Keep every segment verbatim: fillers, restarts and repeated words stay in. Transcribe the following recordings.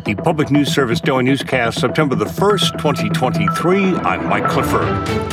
the Public News Service Daily Newscast, September the first, twenty twenty-three. I'm Mike Clifford.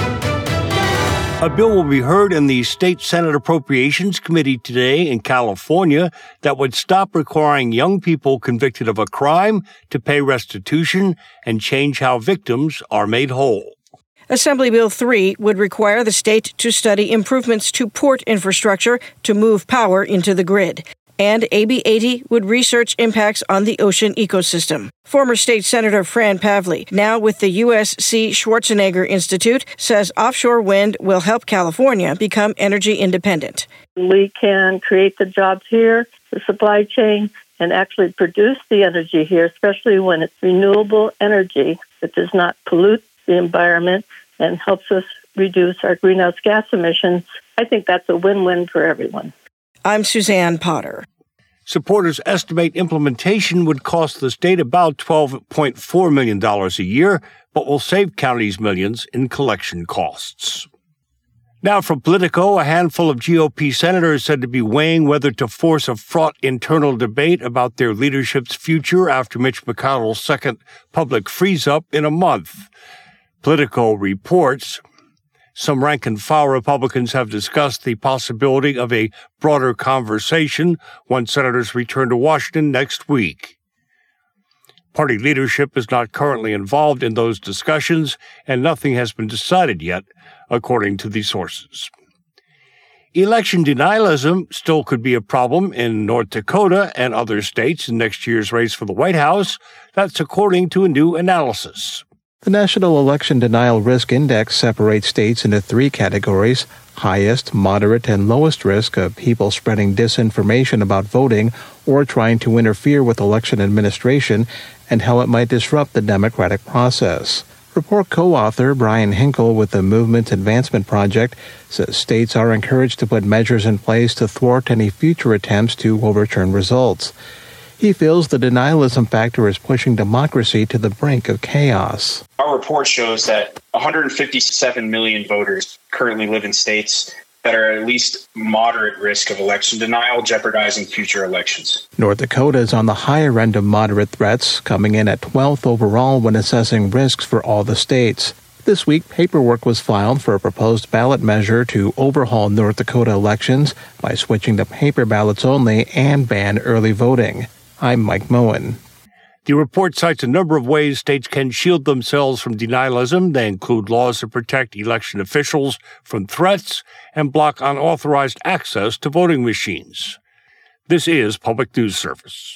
A bill will be heard in the State Senate Appropriations Committee today in California that would stop requiring young people convicted of a crime to pay restitution and change how victims are made whole. Assembly Bill three would require the state to study improvements to port infrastructure to move power into the grid. And A B eighty would research impacts on the ocean ecosystem. Former State Senator Fran Pavley, now with the U S C Schwarzenegger Institute, says offshore wind will help California become energy independent. We can create the jobs here, the supply chain, and actually produce the energy here, especially when it's renewable energy that does not pollute the environment and helps us reduce our greenhouse gas emissions. I think that's a win-win for everyone. I'm Suzanne Potter. Supporters estimate implementation would cost the state about twelve point four million dollars a year, but will save counties millions in collection costs. Now from Politico, a handful of G O P senators said to be weighing whether to force a fraught internal debate about their leadership's future after Mitch McConnell's second public freeze-up in a month. Politico reports some rank-and-file Republicans have discussed the possibility of a broader conversation once senators return to Washington next week. Party leadership is not currently involved in those discussions, and nothing has been decided yet, according to the sources. Election denialism still could be a problem in North Dakota and other states in next year's race for the White House. That's according to a new analysis. The National Election Denial Risk Index separates states into three categories: highest, moderate, and lowest risk of people spreading disinformation about voting or trying to interfere with election administration and how it might disrupt the democratic process. Report co-author Brian Hinkle with the Movement Advancement Project says states are encouraged to put measures in place to thwart any future attempts to overturn results. He feels the denialism factor is pushing democracy to the brink of chaos. Our report shows that one hundred fifty-seven million voters currently live in states that are at least moderate risk of election denial, jeopardizing future elections. North Dakota is on the higher end of moderate threats, coming in at twelfth overall when assessing risks for all the states. This week, paperwork was filed for a proposed ballot measure to overhaul North Dakota elections by switching to paper ballots only and ban early voting. I'm Mike Moen. The report cites a number of ways states can shield themselves from denialism. They include laws to protect election officials from threats and block unauthorized access to voting machines. This is Public News Service.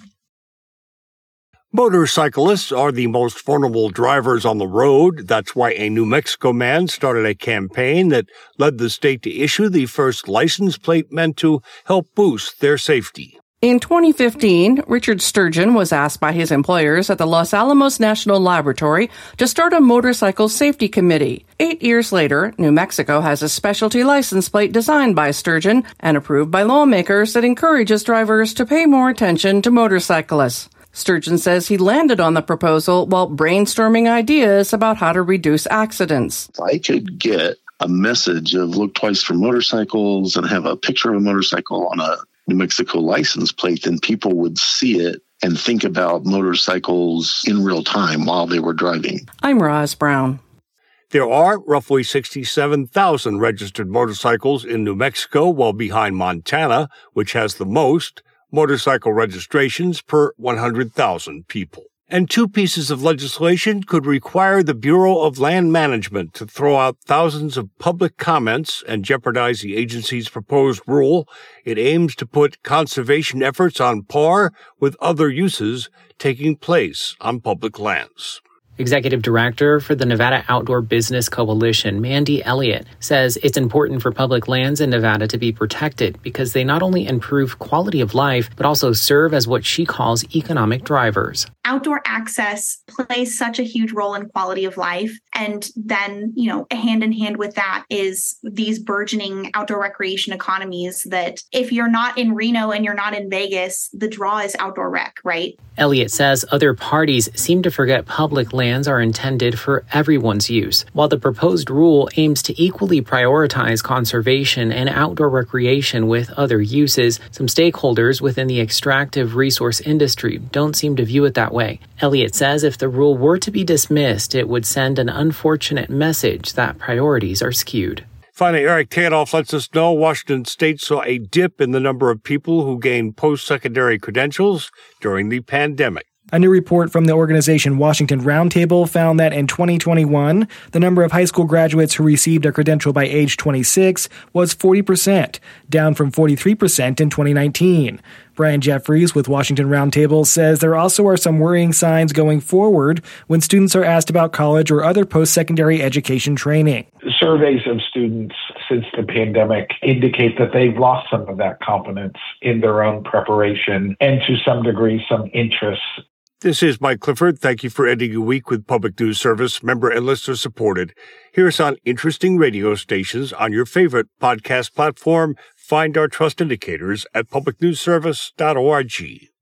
Motorcyclists are the most vulnerable drivers on the road. That's why a New Mexico man started a campaign that led the state to issue the first license plate meant to help boost their safety. In twenty fifteen, Richard Sturgeon was asked by his employers at the Los Alamos National Laboratory to start a motorcycle safety committee. Eight years later, New Mexico has a specialty license plate designed by Sturgeon and approved by lawmakers that encourages drivers to pay more attention to motorcyclists. Sturgeon says he landed on the proposal while brainstorming ideas about how to reduce accidents. If I could get a message of look twice for motorcycles and have a picture of a motorcycle on a New Mexico license plate, then people would see it and think about motorcycles in real time while they were driving. I'm Roz Brown. There are roughly sixty-seven thousand registered motorcycles in New Mexico, well behind Montana, which has the most motorcycle registrations per one hundred thousand people. And two pieces of legislation could require the Bureau of Land Management to throw out thousands of public comments and jeopardize the agency's proposed rule. It aims to put conservation efforts on par with other uses taking place on public lands. Executive Director for the Nevada Outdoor Business Coalition, Mandy Elliott, says it's important for public lands in Nevada to be protected because they not only improve quality of life, but also serve as what she calls economic drivers. Outdoor access plays such a huge role in quality of life. And then, you know, hand in hand with that is these burgeoning outdoor recreation economies that if you're not in Reno and you're not in Vegas, the draw is outdoor rec, right? Elliott says other parties seem to forget public lands are intended for everyone's use. While the proposed rule aims to equally prioritize conservation and outdoor recreation with other uses, some stakeholders within the extractive resource industry don't seem to view it that way. Elliott says if the rule were to be dismissed, it would send an unfortunate message that priorities are skewed. Finally, Eric Tanoff lets us know Washington State saw a dip in the number of people who gained post-secondary credentials during the pandemic. A new report from the organization Washington Roundtable found that in twenty twenty-one, the number of high school graduates who received a credential by age twenty-six was forty percent, down from forty-three percent in twenty nineteen. Brian Jeffries with Washington Roundtable says there also are some worrying signs going forward when students are asked about college or other post-secondary education training. Surveys of students since the pandemic indicate that they've lost some of that confidence in their own preparation and to some degree some interest. This is Mike Clifford. Thank you for ending your week with Public News Service, member and listener supported. Hear us on interesting radio stations on your favorite podcast platform. Find our trust indicators at public news service dot org.